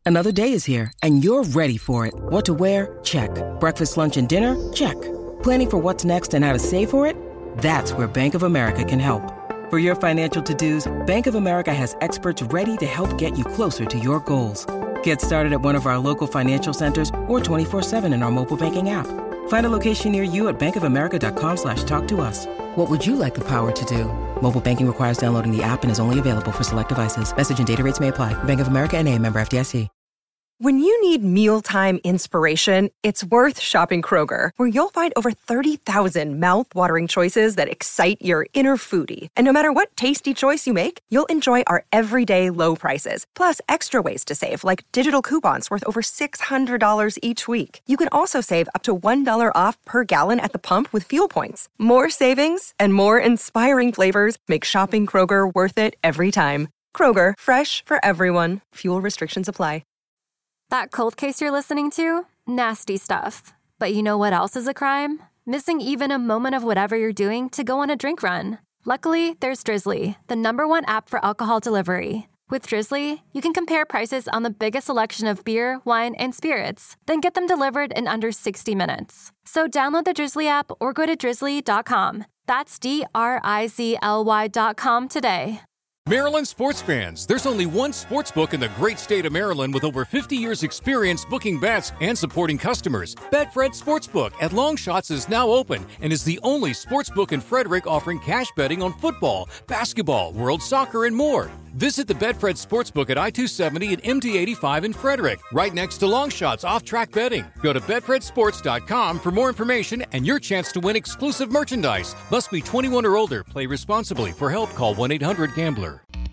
Another day is here, and you're ready for it. What to wear? Check. Breakfast, lunch, and dinner? Check. Planning for what's next and how to save for it? That's where Bank of America can help. For your financial to-dos, Bank of America has experts ready to help get you closer to your goals. Get started at one of our local financial centers or 24/7 in our mobile banking app. Find a location near you at bankofamerica.com/talktous. What would you like the power to do? Mobile banking requires downloading the app and is only available for select devices. Message and data rates may apply. Bank of America N.A., member FDIC. When you need mealtime inspiration, it's worth shopping Kroger, where you'll find over 30,000 mouth-watering choices that excite your inner foodie. And no matter what tasty choice you make, you'll enjoy our everyday low prices, plus extra ways to save, like digital coupons worth over $600 each week. You can also save up to $1 off per gallon at the pump with fuel points. More savings and more inspiring flavors make shopping Kroger worth it every time. Kroger, fresh for everyone. Fuel restrictions apply. That cold case you're listening to? Nasty stuff. But you know what else is a crime? Missing even a moment of whatever you're doing to go on a drink run. Luckily, there's Drizzly, the #1 app for alcohol delivery. With Drizzly, you can compare prices on the biggest selection of beer, wine, and spirits, then get them delivered in under 60 minutes. So download the Drizzly app or go to drizzly.com. That's DRIZLY.com today. Maryland sports fans, there's only one sports book in the great state of Maryland with over 50 years experience booking bets and supporting customers. Betfred Sportsbook at Longshots is now open and is the only sportsbook in Frederick offering cash betting on football, basketball, world soccer, and more. Visit the Betfred Sportsbook at I-270 and MD-85 in Frederick, right next to Longshots off-track betting. Go to betfredsports.com for more information and your chance to win exclusive merchandise. Must be 21 or older. Play responsibly. For help, call 1-800-GAMBLER.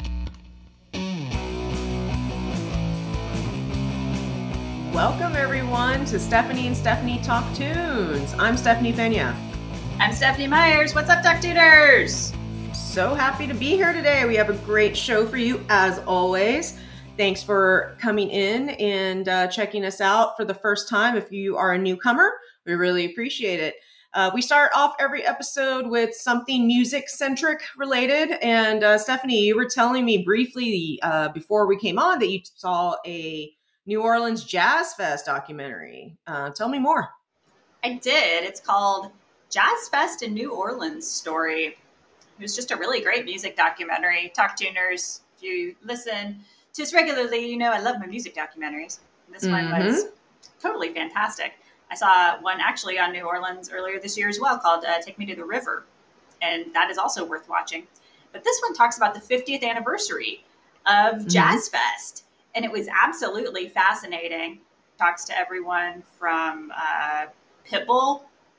Welcome, everyone, to Stephanie and Stephanie Talk Tunes. I'm Stephanie Pena. I'm Stephanie Myers. What's up, Duck Tutors? So happy to be here today. We have a great show for you, as always. Thanks for coming in and checking us out for the first time. If you are a newcomer, we really appreciate it. We start off every episode with something music-centric related. And Stephanie, you were telling me briefly before we came on that you saw a New Orleans Jazz Fest documentary. Tell me more. I did. It's called Jazz Fest in New Orleans Story. It was just a really great music documentary. Talk Tuners, if you listen to us regularly, you know I love my music documentaries. This one was totally fantastic. I saw one actually on New Orleans earlier this year as well called Take Me to the River. And that is also worth watching. But this one talks about the 50th anniversary of Jazz Fest. And it was absolutely fascinating. Talks to everyone from Pitbull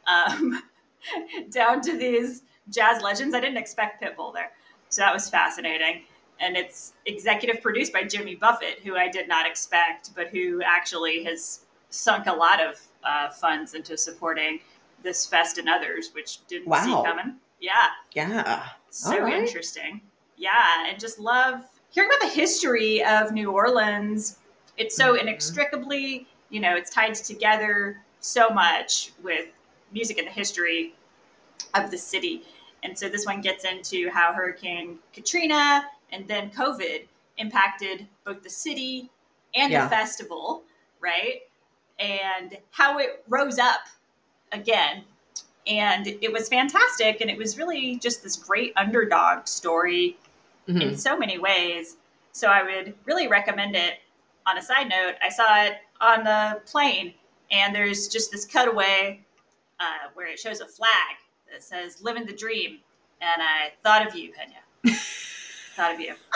down to these jazz legends. I didn't expect Pitbull there. So that was fascinating. And it's executive produced by Jimmy Buffett, who I did not expect, but who actually has sunk a lot of funds into supporting this fest and others, which didn't see coming. Yeah. Yeah. So interesting. Yeah. And just love hearing about the history of New Orleans. It's so inextricably, it's tied together so much with music and the history of the city. And so this one gets into how Hurricane Katrina and then COVID impacted both the city and the festival, right? And how it rose up again. And it was fantastic. And it was really just this great underdog story in so many ways. So I would really recommend it. On a side note, I saw it on the plane, and there's just this cutaway where it shows a flag that says "Living the Dream," and I thought of you, Pena. Thought of you.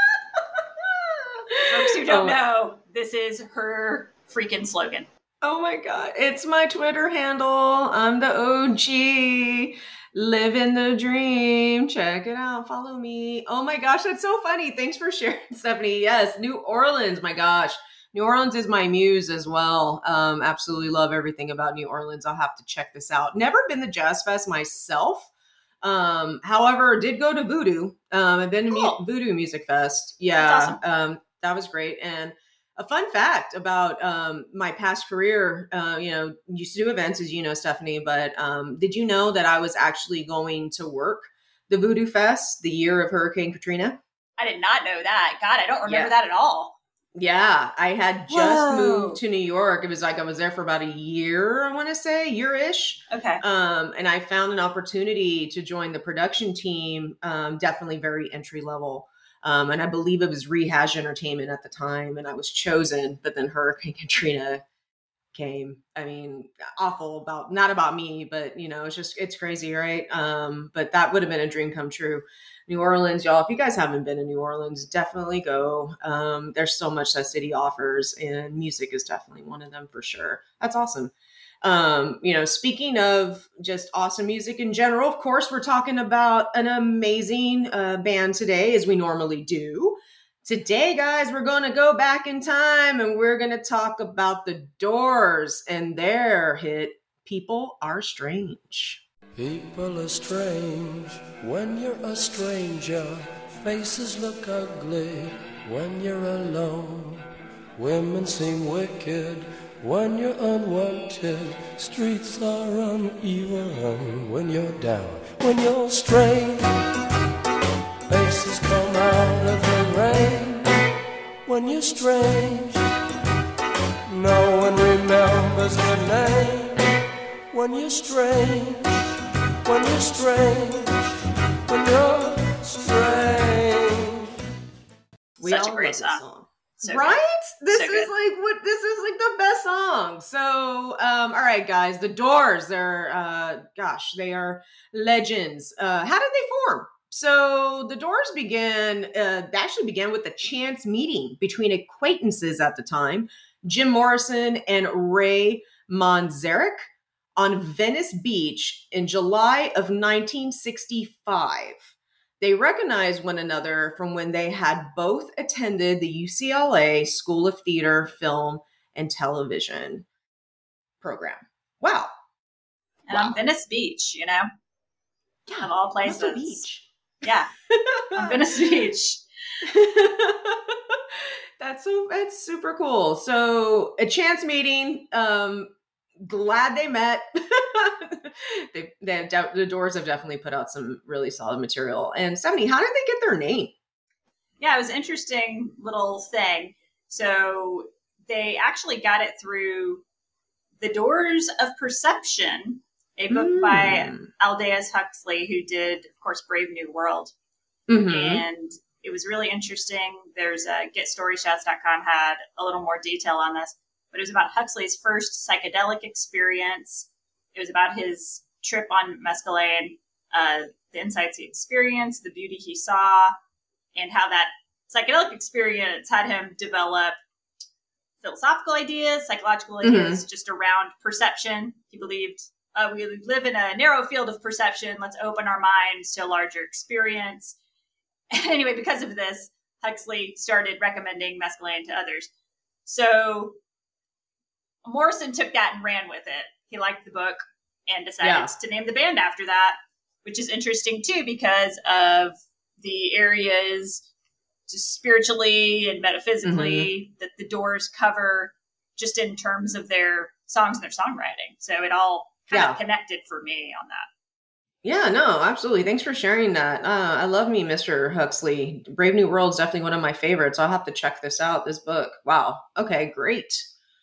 Folks who don't know, this is her freaking slogan. Oh my God. It's my Twitter handle. I'm the OG. Living the dream. Check it out. Follow me. Oh my gosh, that's so funny. Thanks for sharing, Stephanie. Yes, New Orleans. My gosh. New Orleans is my muse as well. Absolutely love everything about New Orleans. I'll have to check this out. Never been to Jazz Fest myself. However, did go to Voodoo. I've been to Voodoo Music Fest. Yeah. That's awesome. That was great. And a fun fact about my past career, used to do events, as you know, Stephanie, but did you know that I was actually going to work the Voodoo Fest the year of Hurricane Katrina? I did not know that. God, I don't remember that at all. Yeah, I had just moved to New York. It was like I was there for about a year, I want to say, year-ish. Okay. And I found an opportunity to join the production team, definitely very entry level. And I believe it was Rehash Entertainment at the time, and I was chosen, but then Hurricane Katrina came. I mean, awful about, not about me, but it's crazy, right? But that would have been a dream come true. New Orleans, y'all, if you guys haven't been to New Orleans, definitely go. There's so much that city offers, and music is definitely one of them for sure. That's awesome. Speaking of just awesome music in general, of course, we're talking about an amazing band today, as we normally do. Today, guys, we're going to go back in time and we're going to talk about the Doors and their hit, People Are Strange. People are strange when you're a stranger. Faces look ugly when you're alone. Women seem wicked when you're unwanted. Streets are uneven when you're down. When you're strange, faces come out of the rain. When you're strange, no one remembers your name. When you're strange, when you're strange, when you're strange. Such a great song. So right? good. This is like the best song. So, all right, guys, the Doors, they're, they are legends. How did they form? So the Doors actually began with a chance meeting between acquaintances at the time, Jim Morrison and Ray Manzarek, on Venice Beach in July of 1965. They recognized one another from when they had both attended the UCLA School of Theater, Film, and Television program. Wow. And on Venice Beach, Yeah, of all places. Muscle Beach. Yeah, on Venice Beach. That's super cool. So a chance meeting. Glad they met. The Doors have definitely put out some really solid material. And Stephanie, how did they get their name? Yeah, it was an interesting little thing. So they actually got it through The Doors of Perception, a book by Aldous Huxley, who did, of course, Brave New World. Mm-hmm. And it was really interesting. There's GetStoryShots.com had a little more detail on this, but it was about Huxley's first psychedelic experience. It was about his trip on mescaline, the insights he experienced, the beauty he saw, and how that psychedelic experience had him develop philosophical ideas, psychological ideas, just around perception. He believed we live in a narrow field of perception. Let's open our minds to a larger experience. Anyway, because of this, Huxley started recommending mescaline to others. So Morrison took that and ran with it. He liked the book and decided to name the band after that, which is interesting too because of the areas just spiritually and metaphysically that the Doors cover just in terms of their songs and their songwriting. So it all kind of connected for me on that. Yeah, no, absolutely. Thanks for sharing that. I love me, Mr. Huxley. Brave New World is definitely one of my favorites. I'll have to check this out, this book. Wow. Okay, great.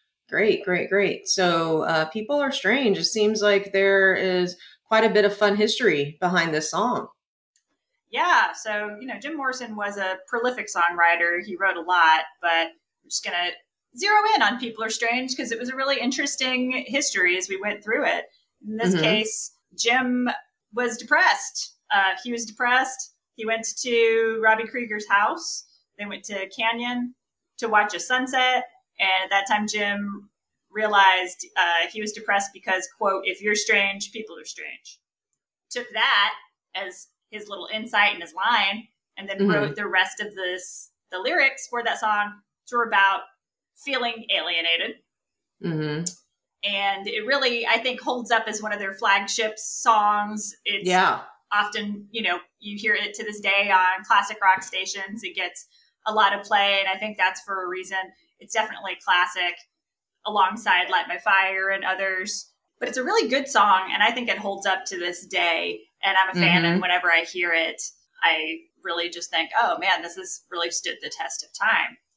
So People Are Strange. It seems like there is quite a bit of fun history behind this song. Yeah. So, Jim Morrison was a prolific songwriter. He wrote a lot, but I'm just going to zero in on People Are Strange because it was a really interesting history as we went through it. In this case, Jim was depressed. He was depressed. He went to Robbie Krieger's house. They went to Canyon to watch a sunset. And at that time, Jim realized he was depressed because, quote, if you're strange, people are strange. Took that as his little insight in his line and then wrote the rest of the lyrics for that song, which were about feeling alienated. Mm-hmm. And it really, I think, holds up as one of their flagship songs. It's often, you hear it to this day on classic rock stations. It gets a lot of play, and I think that's for a reason. It's definitely classic alongside Light My Fire and others. But it's a really good song, and I think it holds up to this day. And I'm a fan, and whenever I hear it, I really just think, oh, man, this has really stood the test of time.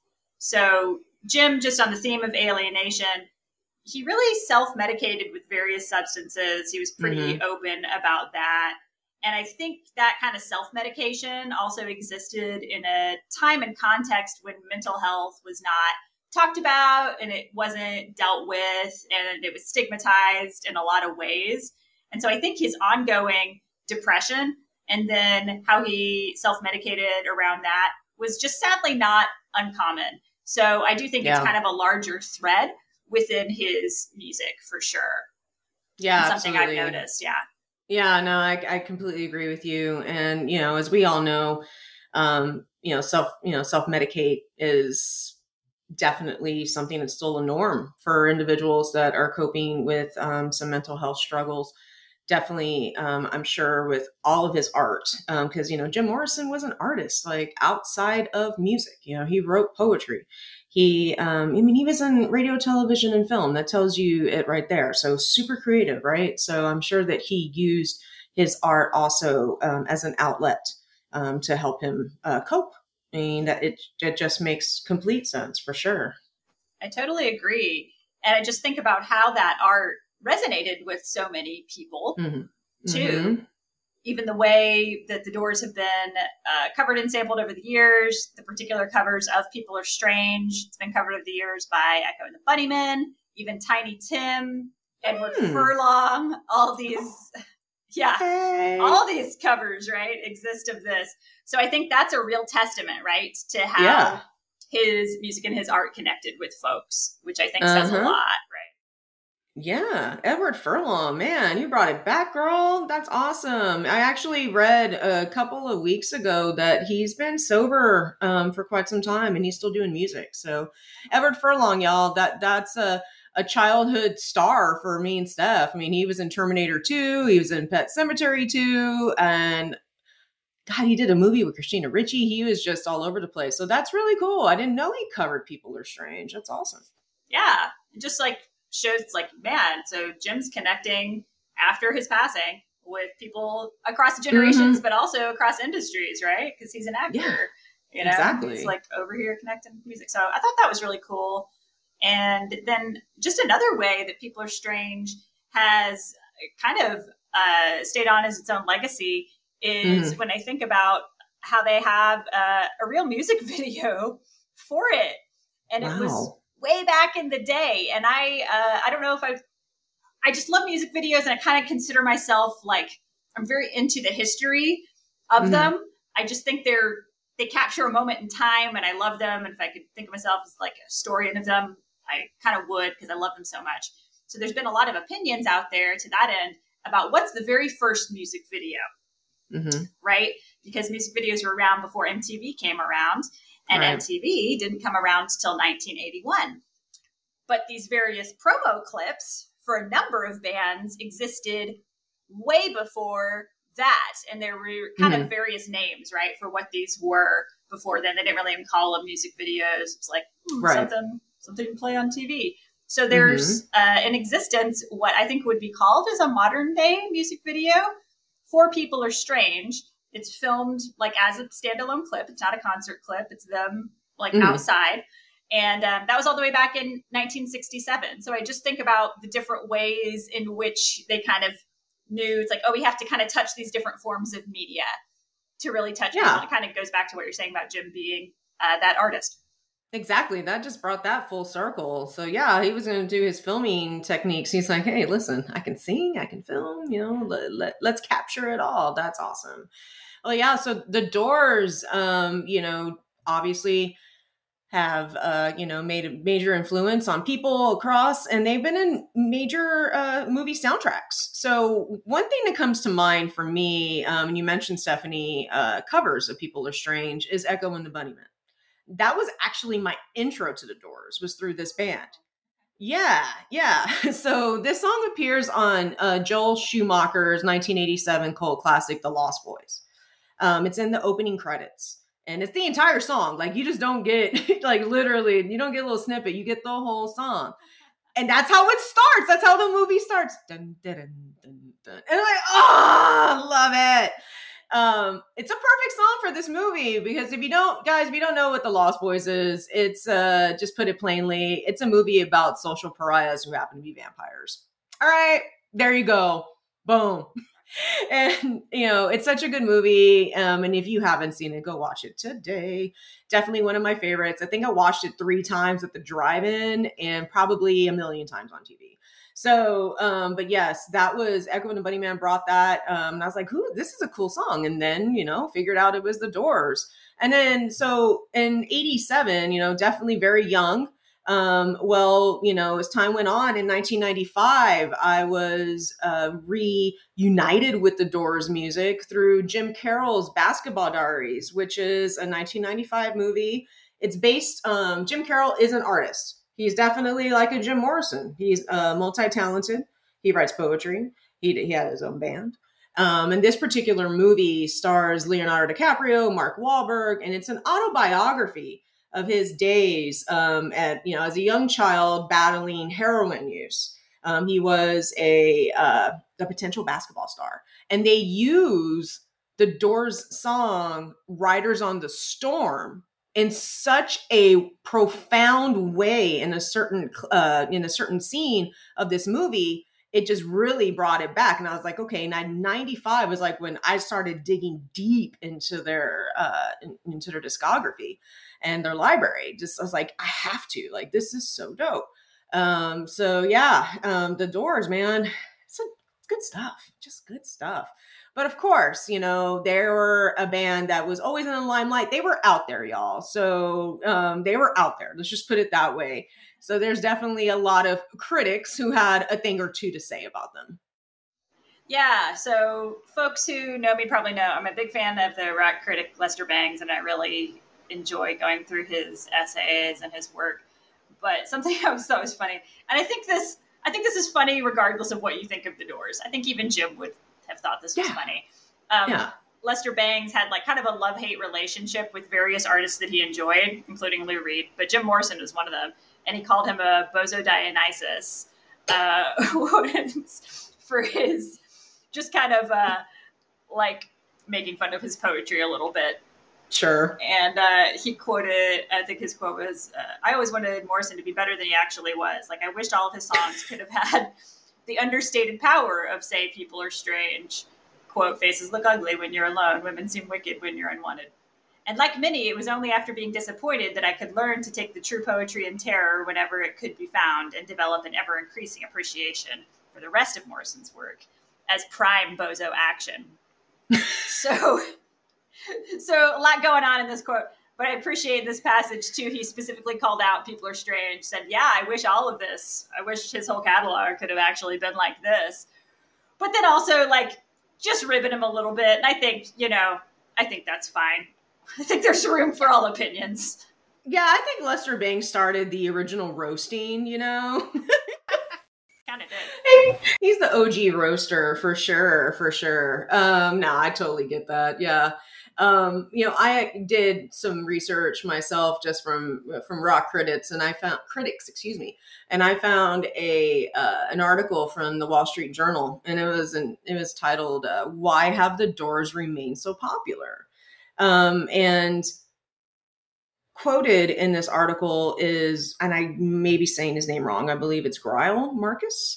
So Jim, just on the theme of alienation, he really self-medicated with various substances. He was pretty open about that. And I think that kind of self-medication also existed in a time and context when mental health was not talked about and it wasn't dealt with and it was stigmatized in a lot of ways. And so I think his ongoing depression and then how he self-medicated around that was just sadly not uncommon. So I do think it's kind of a larger thread within his music for sure. Yeah, it's something absolutely. I've noticed. Yeah. Yeah, no, I completely agree with you. And, as we all know, self-medicate is definitely something that's still a norm for individuals that are coping with some mental health struggles. Definitely, I'm sure with all of his art, because, Jim Morrison was an artist, like outside of music, he wrote poetry. He, he was in radio, television, and film. That tells you it right there. So super creative, right? So I'm sure that he used his art also as an outlet to help him cope. I mean, that it just makes complete sense for sure. I totally agree. And I just think about how that art resonated with so many people too. Even the way that the Doors have been covered and sampled over the years, the particular covers of People Are Strange, it's been covered over the years by Echo and the Bunnymen, even Tiny Tim, Edward Furlong, all these, all these covers, right, exist of this. So I think that's a real testament, right, to how his music and his art connected with folks, which I think says a lot, right? Yeah, Edward Furlong, man, you brought it back, girl. That's awesome. I actually read a couple of weeks ago that he's been sober for quite some time and he's still doing music. So Edward Furlong, y'all, that's a childhood star for me and Steph. I mean, he was in Terminator 2, he was in Pet Sematary 2, and God, he did a movie with Christina Ricci. He was just all over the place. So that's really cool. I didn't know he covered People Are Strange. That's awesome. Yeah, just like shows like, man, so Jim's connecting after his passing with people across generations, but also across industries, right? Because he's an actor, exactly. He's like over here connecting with music. So I thought that was really cool. And then just another way that People Are Strange has kind of stayed on as its own legacy is when I think about how they have a real music video for it. And it was way back in the day. And I don't know if I just love music videos and I kind of consider myself like, I'm very into the history of them. I just think they capture a moment in time and I love them. And if I could think of myself as like a historian of them, I kind of would because I love them so much. So there's been a lot of opinions out there to that end about what's the very first music video, right? Because music videos were around before MTV came around. And MTV didn't come around till 1981. But these various promo clips for a number of bands existed way before that. And there were kind of various names, right, for what these were before then. They didn't really even call them music videos. It's like something to play on TV. So there's in existence what I think would be called as a modern day music video for People Are Strange. It's filmed like as a standalone clip. It's not a concert clip. It's them like outside. And that was all the way back in 1967. So I just think about the different ways in which they kind of knew it's like, oh, we have to kind of touch these different forms of media to really touch people. And it kind of goes back to what you're saying about Jim being that artist. Exactly. That just brought that full circle. So yeah, he was going to do his filming techniques. He's like, hey, listen, I can sing, I can film, let's capture it all. That's awesome. Well, yeah. So the Doors, obviously have, made a major influence on people across, and they've been in major movie soundtracks. So one thing that comes to mind for me, and you mentioned, Stephanie, covers of People Are Strange, is Echo and the Bunnymen. That was actually my intro to the Doors, was through this band. Yeah. So this song appears on Joel Schumacher's 1987 cult classic, The Lost Boys. It's in the opening credits. And it's the entire song. Like, you just don't get, like, literally, you don't get a little snippet. You get the whole song. And that's how it starts. That's how the movie starts. Dun, dun, dun, dun, dun. And I'm like, oh, I love it. It's a perfect song for this movie because if you don't know what The Lost Boys is, it's just put it plainly, it's a movie about social pariahs who happen to be vampires. All right, there you go. Boom. And it's such a good movie. And if you haven't seen it, go watch it today. Definitely one of my favorites. I think I watched it 3 times at the drive-in and probably a million times on TV. So, but yes, that was Echo and the Bunnymen brought that. And I was like, this is a cool song. And then, figured out it was The Doors. And then, so in 87, definitely very young. As time went on in 1995, I was reunited with the Doors music through Jim Carroll's Basketball Diaries, which is a 1995 movie. It's based, Jim Carroll is an artist. He's definitely like a Jim Morrison. He's multi-talented. He writes poetry. He had his own band. And this particular movie stars Leonardo DiCaprio, Mark Wahlberg, and it's an autobiography of his days as a young child battling heroin use. He was a potential basketball star. And they use the Doors song Riders on the Storm in such a profound way in a certain scene of this movie. It just really brought it back. And I was like, okay, 95 was like when I started digging deep into their discography and their library. I was like, I have to, like, this is so dope. The Doors, man, it's good stuff, just good stuff. But of course, they were a band that was always in the limelight. They were out there, y'all. So they were out there. Let's just put it that way. So there's definitely a lot of critics who had a thing or two to say about them. Yeah, so folks who know me probably know I'm a big fan of the rock critic Lester Bangs, and I really enjoy going through his essays and his work. But something I thought was funny, and I think this is funny regardless of what you think of the Doors. I think even Jim would have thought this was funny. Lester Bangs had like kind of a love-hate relationship with various artists that he enjoyed, including Lou Reed, but Jim Morrison was one of them. And he called him a bozo Dionysus for his just kind of like making fun of his poetry a little bit. Sure. And he quoted, I think his quote was, I always wanted Morrison to be better than he actually was. Like, I wished all of his songs could have had the understated power of, say, people are strange. Quote, faces look ugly when you're alone. Women seem wicked when you're unwanted. And like many, it was only after being disappointed that I could learn to take the true poetry and terror whenever it could be found and develop an ever-increasing appreciation for the rest of Morrison's work as prime bozo action. So a lot going on in this quote, but I appreciate this passage too. He specifically called out People Are Strange, said, yeah, I wish all of this, I wish his whole catalog could have actually been like this. But then also like just ribbing him a little bit. And I think that's fine. I think there's room for all opinions. Yeah, I think Lester Bangs started the original roasting, Kind of did. He's the OG roaster for sure. No, I totally get that. Yeah. I did some research myself just from rock critics, and I found an article from the Wall Street Journal, and it was titled "Why Have the Doors Remained So Popular?" And quoted in this article is, and I may be saying his name wrong, I believe it's Greil Marcus.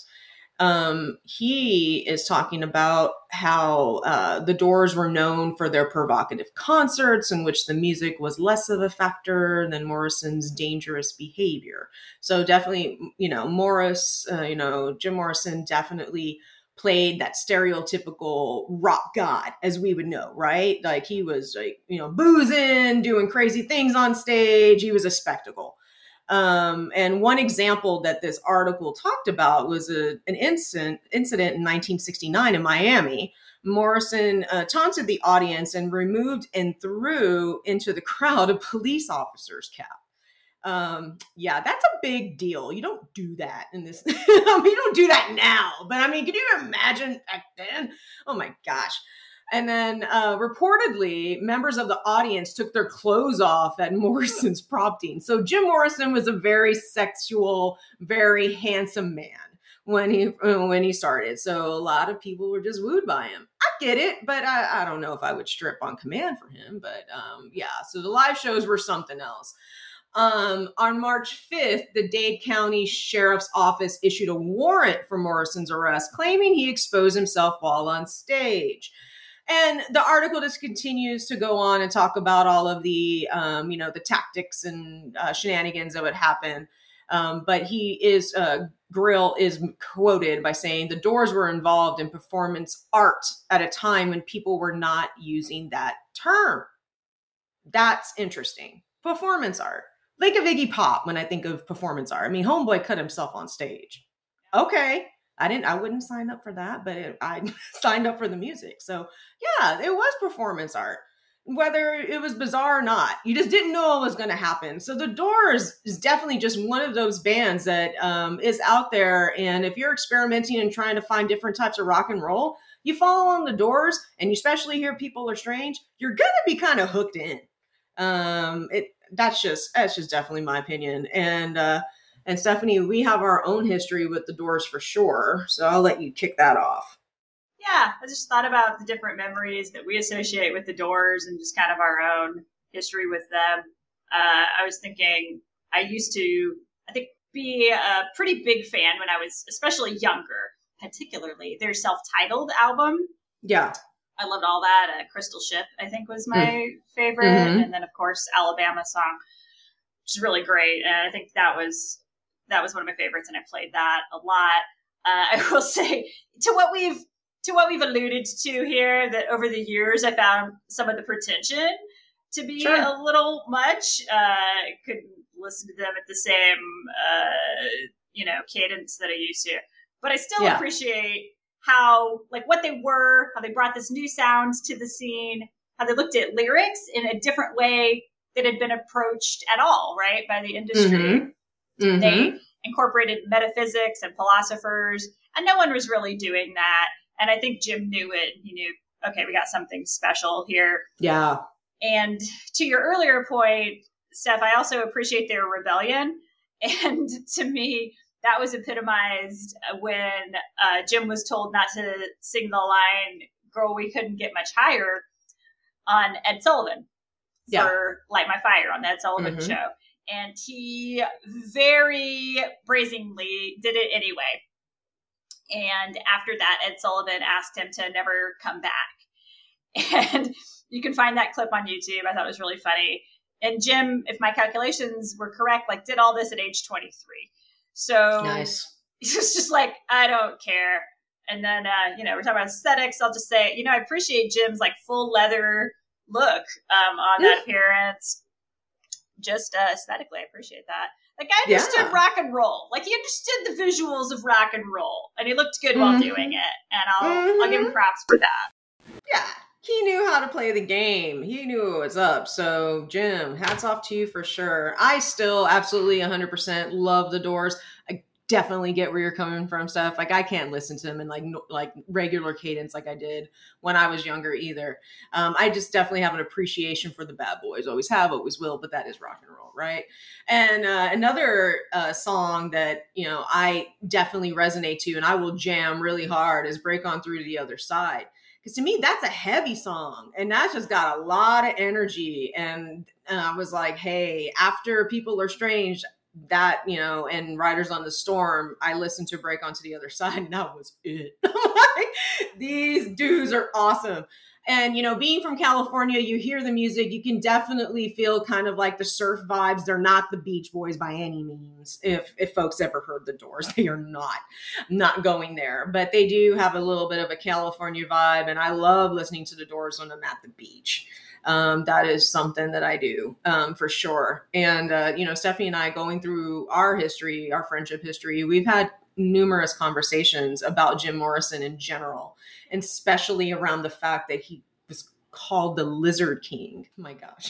He is talking about how the Doors were known for their provocative concerts in which the music was less of a factor than Morrison's dangerous behavior. So definitely, Jim Morrison definitely played that stereotypical rock god, as we would know, right? Like he was like, boozing, doing crazy things on stage. He was a spectacle. And one example that this article talked about was an incident in 1969 in Miami. Morrison taunted the audience and removed and threw into the crowd a police officer's cap. That's a big deal. You don't do that in this. You don't do that now. But can you imagine back then? Oh my gosh. And then reportedly, members of the audience took their clothes off at Morrison's prompting. So Jim Morrison was a very sexual, very handsome man, when he started. So a lot of people were just wooed by him. I get it, but I don't know if I would strip on command for him. But yeah, so the live shows were something else. On March 5th, the Dade County Sheriff's Office issued a warrant for Morrison's arrest, claiming he exposed himself while on stage. And the article just continues to go on and talk about all of the, the tactics and shenanigans that would happen. But Grill is quoted by saying the Doors were involved in performance art at a time when people were not using that term. That's interesting. Performance art. Think of Iggy Pop when I think of performance art. I mean, Homeboy cut himself on stage. Okay. I wouldn't sign up for that, but I signed up for the music. So yeah, it was performance art, whether it was bizarre or not. You just didn't know what was going to happen. So the Doors is definitely just one of those bands that is out there. And if you're experimenting and trying to find different types of rock and roll, you follow on the Doors, and you especially hear People Are Strange, you're going to be kind of hooked in. That's just definitely my opinion. And Stephanie, we have our own history with the Doors for sure. So I'll let you kick that off. Yeah, I just thought about the different memories that we associate with the Doors and just kind of our own history with them. I was thinking I used to, I think, be a pretty big fan when I was especially younger, particularly their self-titled album. Yeah. I loved all that. Crystal Ship, I think, was my favorite. Mm-hmm. And then, of course, Alabama Song, which is really great. And I think that was one of my favorites, and I played that a lot. I will say, to what we've alluded to here, that over the years I found some of the pretension to be a little much. I couldn't listen to them at the same cadence that I used to, but I still appreciate how, like, what they were, how they brought this new sound to the scene, how they looked at lyrics in a different way that had been approached at all, right, by the industry. Mm-hmm. Mm-hmm. They incorporated metaphysics and philosophers, and no one was really doing that. And I think Jim knew it. He knew, okay, we got something special here. Yeah. And to your earlier point, Steph, I also appreciate their rebellion. And to me, that was epitomized when Jim was told not to sing the line, "Girl, we couldn't get much higher," on Ed Sullivan for Light My Fire on the Ed Sullivan show. And he very brazenly did it anyway. And after that, Ed Sullivan asked him to never come back. And you can find that clip on YouTube. I thought it was really funny. And Jim, if my calculations were correct, did all this at age 23. So nice. He was just like, I don't care. And then, we're talking about aesthetics. I'll just say, I appreciate Jim's full leather look on that appearance. Just aesthetically, I appreciate that. I understood rock and roll. He understood the visuals of rock and roll, and he looked good while doing it. And I'll give him props for that. Yeah, he knew how to play the game. He knew what was up. So, Jim, hats off to you for sure. I still absolutely 100% love the Doors. I definitely get where you're coming from, Steph. I can't listen to them in regular cadence like I did when I was younger either. I just definitely have an appreciation for the Bad Boys. Always have, always will, but that is rock and roll, right? And another song that, I definitely resonate to and I will jam really hard is Break On Through to the Other Side. Because to me, that's a heavy song and that's just got a lot of energy. And I was like, hey, after People Are Strange, that, and Riders on the Storm, I listened to Break Onto the Other Side and that was it. These dudes are awesome. And, being from California, you hear the music, you can definitely feel kind of like the surf vibes. They're not the Beach Boys by any means. If folks ever heard the Doors, they are not going there, but they do have a little bit of a California vibe. And I love listening to the Doors when I'm at the beach. That is something that I do, for sure. And, Stephanie and I going through our history, our friendship history, we've had numerous conversations about Jim Morrison in general, and especially around the fact that he was called the Lizard King. Oh my gosh.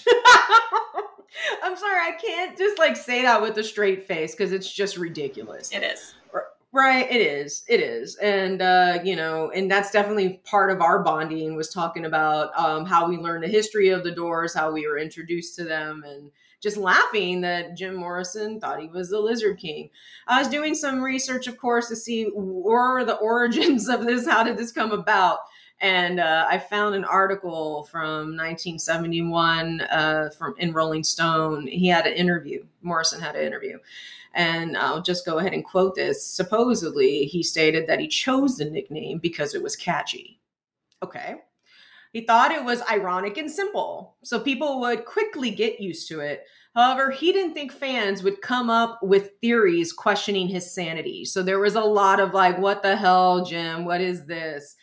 I'm sorry. I can't just say that with a straight face because it's just ridiculous. It is. Right. It is. And, and that's definitely part of our bonding was talking about how we learned the history of the Doors, how we were introduced to them, and just laughing that Jim Morrison thought he was the Lizard King. I was doing some research, of course, to see where the origins of this, how did this come about? And I found an article from 1971 in Rolling Stone. He had an interview. Morrison had an interview. And I'll just go ahead and quote this. Supposedly, he stated that he chose the nickname because it was catchy. Okay. He thought it was ironic and simple, so people would quickly get used to it. However, he didn't think fans would come up with theories questioning his sanity. So there was a lot of like, what the hell, Jim? What is this?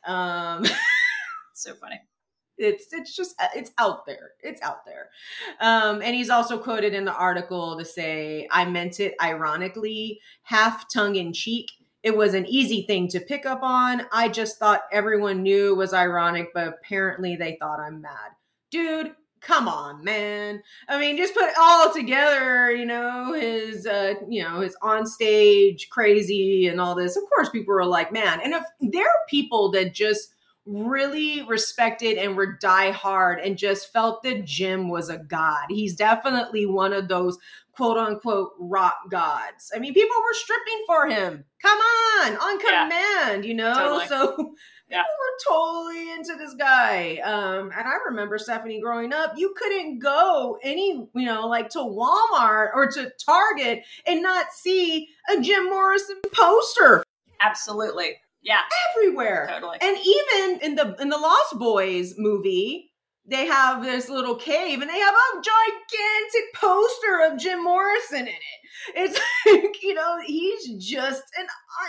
So funny. It's out there. It's out there. And he's also quoted in the article to say, I meant it ironically, half tongue in cheek. It was an easy thing to pick up on. I just thought everyone knew it was ironic, but apparently they thought I'm mad. Dude, come on, man. I mean, just put it all together, his onstage crazy and all this. Of course, people were like, man. And if there are people that just really respected and were diehard and just felt that Jim was a god. He's definitely one of those quote unquote rock gods. I mean, people were stripping for him. Come on command, Totally. So people were totally into this guy. And I remember, Stephanie, growing up, you couldn't go like to Walmart or to Target and not see a Jim Morrison poster. Absolutely. Yeah. Everywhere. Totally. And even in the Lost Boys movie, they have this little cave and they have a gigantic poster of Jim Morrison in it. It's like, he's just an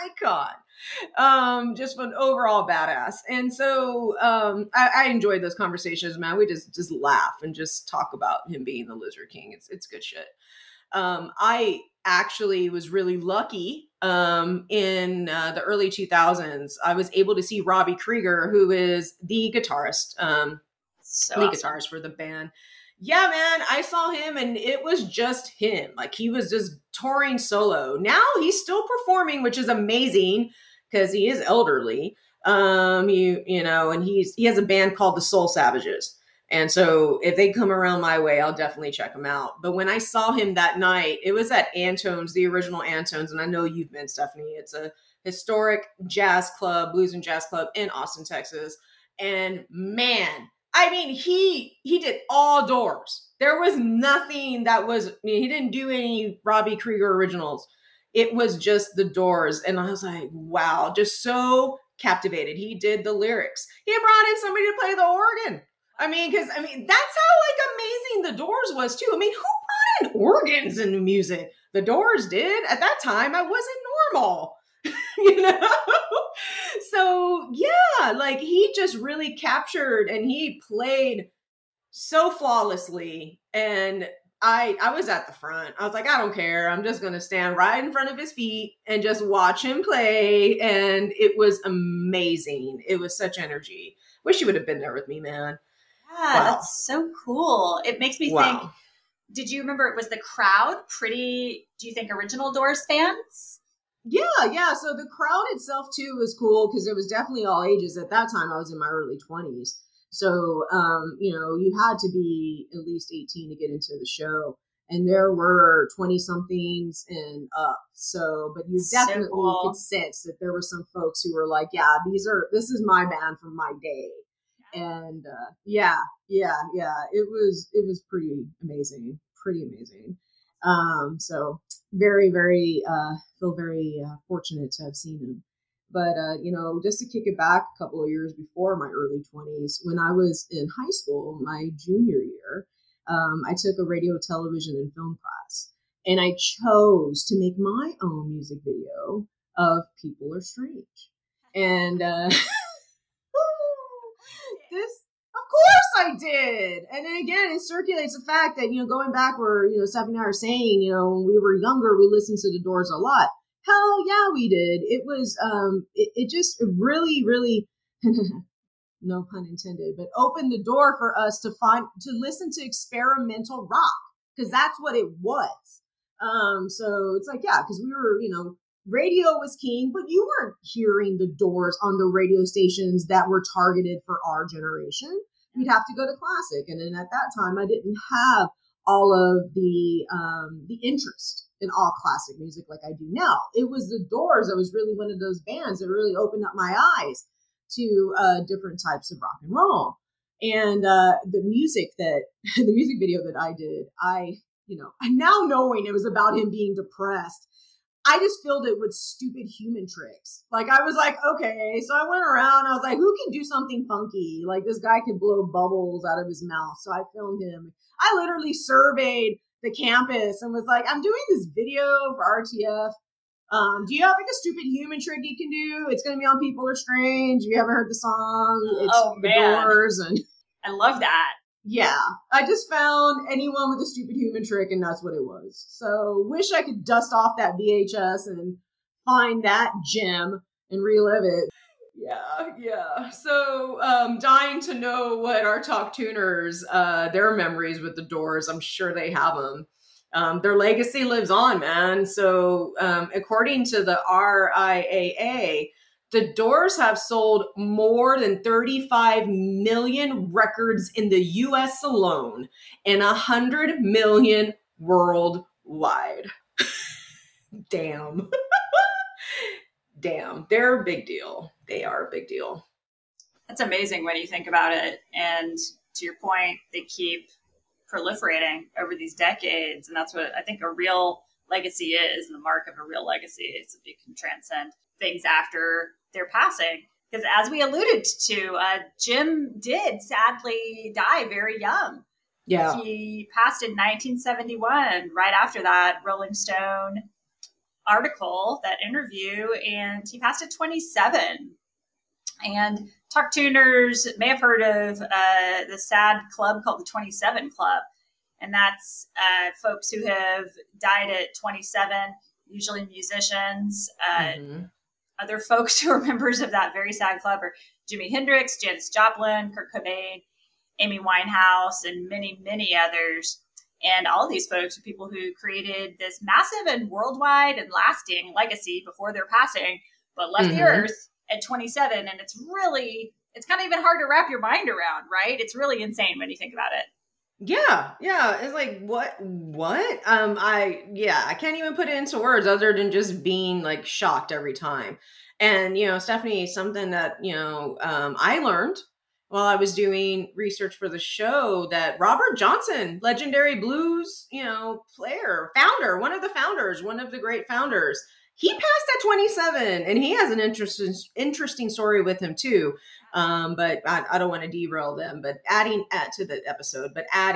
icon. Just an overall badass. And so I enjoyed those conversations, man. We just laugh and just talk about him being the Lizard King. It's good shit. I actually was really lucky in the early 2000s. I was able to see Robbie Krieger, who is the guitarist, lead guitarist for the band. Yeah, man, I saw him and it was just him. Like he was just touring solo. Now he's still performing, which is amazing because he is elderly. And he has a band called the Soul Savages. And so if they come around my way, I'll definitely check them out. But when I saw him that night, it was at Antone's, the original Antone's. And I know you've been, Stephanie. It's a historic jazz club, blues and jazz club in Austin, Texas. And man, I mean, he did all doors. There was nothing he didn't do any Robbie Krieger originals. It was just the doors. And I was like, wow, just so captivated. He did the lyrics. He brought in somebody to play the organ. Because that's how amazing the Doors was too. I mean, who brought in organs into music? The Doors did. At that time, I wasn't normal, So yeah, like he just really captured and he played so flawlessly. And I was at the front. I was like, I don't care. I'm just going to stand right in front of his feet and just watch him play. And it was amazing. It was such energy. Wish you would have been there with me, man. Yeah, wow. That's so cool. It makes me think, did you remember, was the crowd pretty, do you think, original Doors fans? Yeah. So the crowd itself, too, was cool because it was definitely all ages. At that time, I was in my early 20s. So, you had to be at least 18 to get into the show. And there were 20-somethings and up. So, but you definitely could sense that there were some folks who were like, yeah, this is my band from my day. And yeah, it was pretty amazing. So very, very feel very fortunate to have seen him. But just to kick it back a couple of years before my early 20s, when I was in high school, my junior year, I took a radio, television, and film class, and I chose to make my own music video of "People Are Strange," and of course I did. And then again, it circulates the fact that, going back where, Stephanie and I are saying, when we were younger, we listened to the Doors a lot. Hell yeah, we did. It was, it just really, really, no pun intended, but opened the door for us to listen to experimental rock, because that's what it was. So it's like, yeah, because we were, radio was king, but you weren't hearing the Doors on the radio stations that were targeted for our generation. We'd have to go to classic. And then at that time, I didn't have all of the interest in all classic music like I do now. It was the Doors that was really one of those bands that really opened up my eyes to different types of rock and roll. And the music video that I did, now knowing it was about him being depressed, I just filled it with stupid human tricks. Like, I was like, okay. So I went around, I was like, who can do something funky? Like, this guy could blow bubbles out of his mouth. So I filmed him. I literally surveyed the campus and was like, I'm doing this video for RTF. Do you have like a stupid human trick you can do? It's going to be on People Are Strange. If you haven't heard the song, it's The Doors. And I love that. Yeah, I just found anyone with a stupid human trick, and that's what it was. So wish I could dust off that VHS and find that gem and relive it. Yeah. So dying to know what our Talk Tuners, their memories with the Doors. I'm sure they have them. Their legacy lives on, man. So according to the RIAA, the Doors have sold more than 35 million records in the US alone and 100 million worldwide. Damn. Damn. They're a big deal. They are a big deal. That's amazing when you think about it. And to your point, they keep proliferating over these decades. And that's what I think a real legacy is, and the mark of a real legacy is that they can transcend things after their passing. Because as we alluded to, Jim did sadly die very young. Yeah. He passed in 1971. Right after that Rolling Stone article, that interview, and he passed at 27. And Talk Tuners may have heard of the sad club called the 27 Club. And that's folks who have died at 27, usually musicians. Other folks who are members of that very sad club are Jimi Hendrix, Janis Joplin, Kurt Cobain, Amy Winehouse, and many, many others. And all these folks are people who created this massive and worldwide and lasting legacy before their passing, but left the earth at 27. And it's kind of even hard to wrap your mind around, right? It's really insane when you think about it. Yeah. It's like, what? I can't even put it into words other than just being like shocked every time. And, Stephanie, something that, I learned while I was doing research for the show, that Robert Johnson, legendary blues, player, founder, one of the great founders, he passed at 27, and he has an interesting story with him too. But I don't want to derail them, but adding to the episode,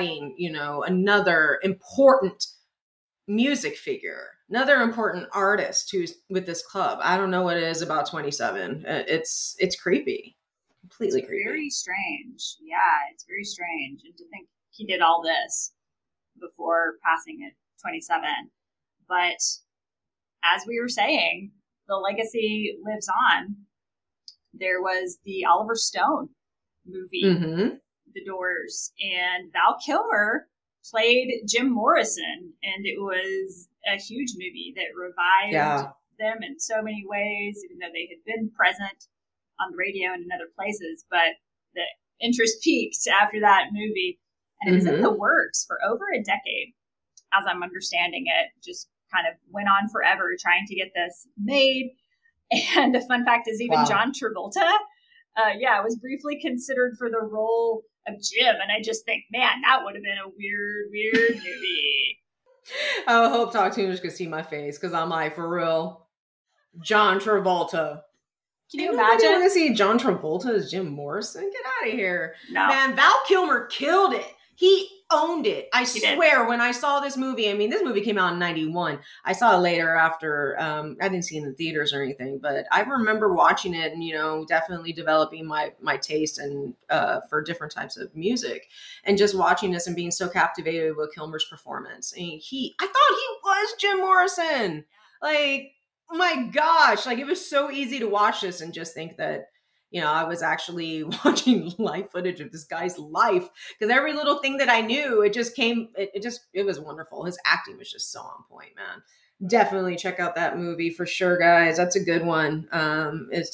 another important music figure, another important artist who's with this club. I don't know what it is about 27. It's creepy. Completely creepy. Very strange. Yeah, it's very strange. And to think he did all this before passing at 27. But as we were saying, the legacy lives on. There was the Oliver Stone movie, The Doors, and Val Kilmer played Jim Morrison, and it was a huge movie that revived them in so many ways, even though they had been present on the radio and in other places. But the interest peaked after that movie, and it was in the works for over a decade, as I'm understanding it. Just kind of went on forever trying to get this made. And a fun fact is even John Travolta, was briefly considered for the role of Jim. And I just think, man, that would have been a weird movie. I hope Talk Tuners could see my face, because I'm like, for real, John Travolta. Can you imagine? I want to see John Travolta as Jim Morrison? Get out of here. No. Man, Val Kilmer killed it. He owned it. I swear, when I saw this movie, this movie came out in 91. I saw it later after, I didn't see it in the theaters or anything, but I remember watching it and, definitely developing my taste and for different types of music, and just watching this and being so captivated with Kilmer's performance. I thought he was Jim Morrison. Like, oh my gosh, like, it was so easy to watch this and just think that, I was actually watching live footage of this guy's life, because every little thing that I knew, it was wonderful. His acting was just so on point, man. Definitely check out that movie for sure, guys. That's a good one.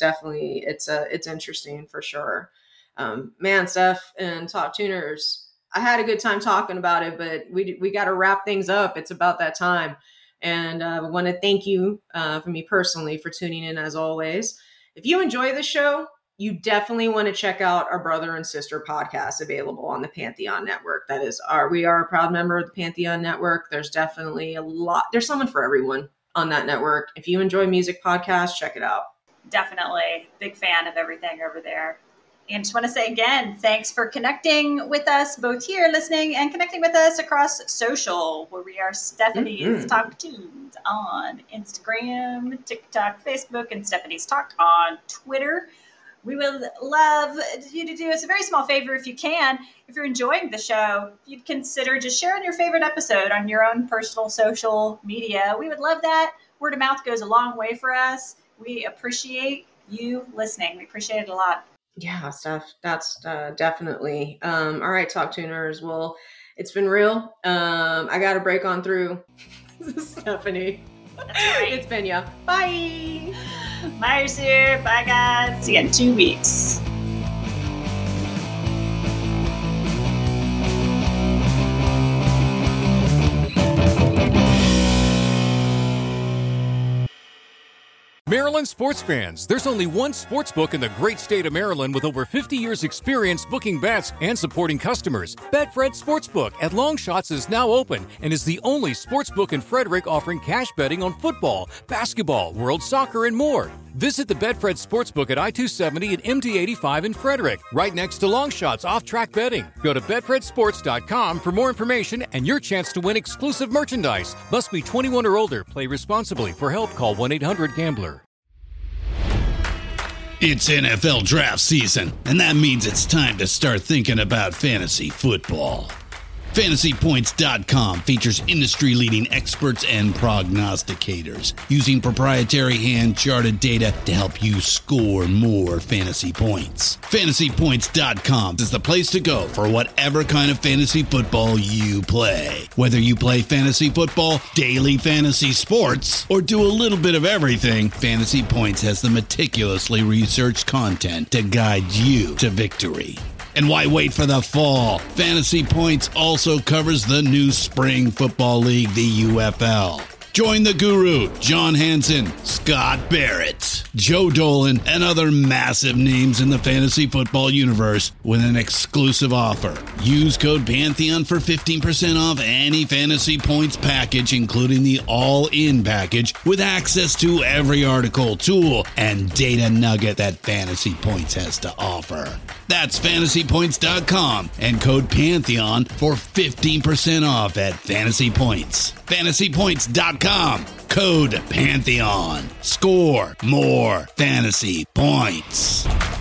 It's interesting for sure. Man, Steph and Talk Tuners, I had a good time talking about it, but we got to wrap things up. It's about that time. And I want to thank you for me personally for tuning in as always. If you enjoy the show, you definitely want to check out our brother and sister podcast available on the Pantheon Network. We are a proud member of the Pantheon Network. There's definitely there's someone for everyone on that network. If you enjoy music podcasts, check it out. Definitely. Big fan of everything over there. And just want to say again, thanks for connecting with us both here, listening, and connecting with us across social, where we are Stephanie's Talk Tunes on Instagram, TikTok, Facebook, and Stephanie's Talk on Twitter. We would love you to do us a very small favor if you can. If you're enjoying the show, if you'd consider just sharing your favorite episode on your own personal social media. We would love that. Word of mouth goes a long way for us. We appreciate you listening. We appreciate it a lot. Yeah, Steph, that's definitely. All right, Talk Tuners. Well, it's been real. I got to break on through. Stephanie. That's right. It's been ya. Bye. Myers here. Bye, guys. See you in 2 weeks. Maryland sports fans, there's only one sports book in the great state of Maryland with over 50 years experience booking bets and supporting customers. Betfred Sportsbook at Longshots is now open and is the only sports book in Frederick offering cash betting on football, basketball, world soccer, and more. Visit the Betfred Sportsbook at I-270 and MD-85 in Frederick, right next to Longshots off-track betting. Go to betfredsports.com for more information and your chance to win exclusive merchandise. Must be 21 or older. Play responsibly. For help, call 1-800-GAMBLER. It's NFL draft season, and that means it's time to start thinking about fantasy football. FantasyPoints.com features industry-leading experts and prognosticators using proprietary hand-charted data to help you score more fantasy points. FantasyPoints.com is the place to go for whatever kind of fantasy football you play. Whether you play fantasy football, daily fantasy sports, or do a little bit of everything, Fantasy Points has the meticulously researched content to guide you to victory. And why wait for the fall? Fantasy Points also covers the new spring football league, the UFL. Join the guru, John Hansen, Scott Barrett, Joe Dolan, and other massive names in the fantasy football universe with an exclusive offer. Use code Pantheon for 15% off any Fantasy Points package, including the all-in package, with access to every article, tool, and data nugget that Fantasy Points has to offer. That's FantasyPoints.com and code Pantheon for 15% off at Fantasy Points. FantasyPoints.com, code Pantheon. Score more fantasy points.